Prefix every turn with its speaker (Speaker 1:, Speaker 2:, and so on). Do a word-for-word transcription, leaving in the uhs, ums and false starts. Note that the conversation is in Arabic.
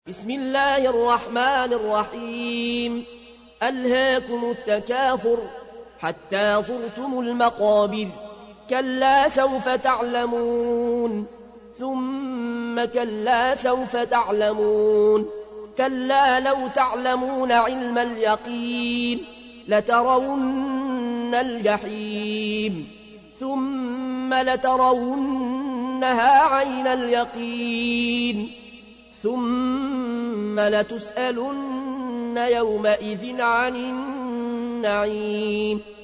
Speaker 1: بسم الله الرحمن الرحيم. ألهاكم التكاثر حتى زرتم المقابر، كلا سوف تعلمون ثم كلا سوف تعلمون، كلا لو تعلمون علم اليقين لترون الجحيم ثم لترونها عين اليقين ثم لتسألن يومئذ عن النعيم.